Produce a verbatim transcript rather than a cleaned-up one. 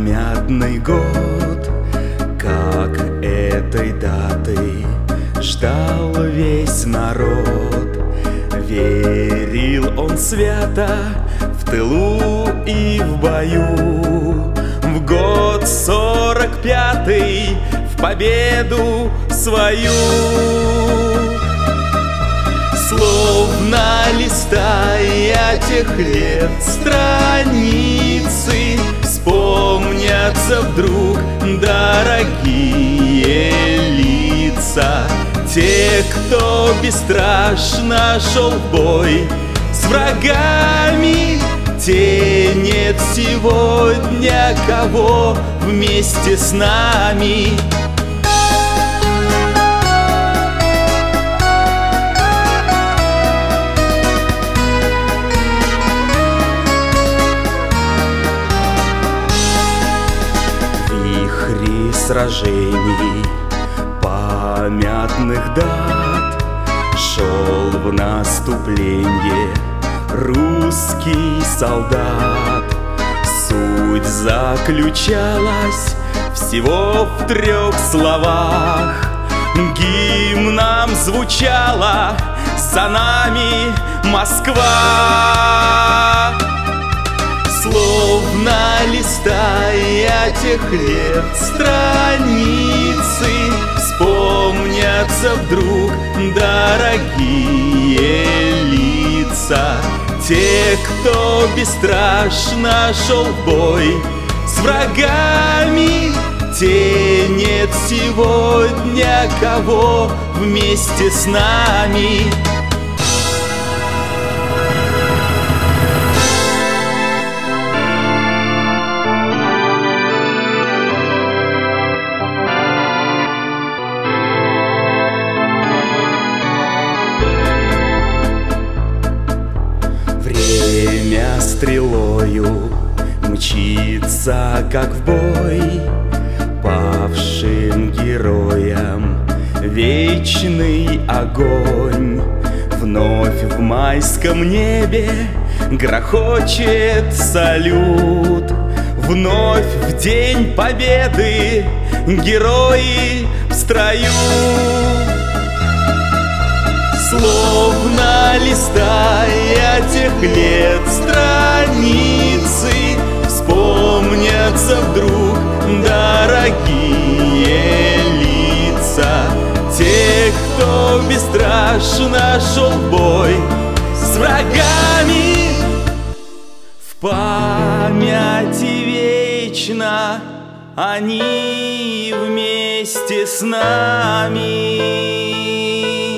Памятный год, как этой даты ждал весь народ. Верил он свято в тылу и в бою. В год сорок пятый в победу свою. Словно листая тех лет страницы, вспомнятся вдруг дорогие лица. Те, кто бесстрашно шел в бой с врагами, те нет сегодня, кого вместе с нами. Вихри сражений, памятных дат, шел в наступление русский солдат. Суть заключалась всего в трех словах. Гимном звучала за нами Москва. Словно листая тех лет страницы, вспомнятся вдруг дорогие лица. Те, кто бесстрашно шел в бой с врагами, те нет сегодня, кого вместе с нами. Время стрелою мчится, как в бой, павшим героям вечный огонь. Вновь в майском небе грохочет салют. Вновь в день победы герои в строю. Словно листая тех лет страницы, вспомнятся вдруг дорогие лица. Те, кто бесстрашно шел в бой с врагами, в памяти вечно они вместе с нами.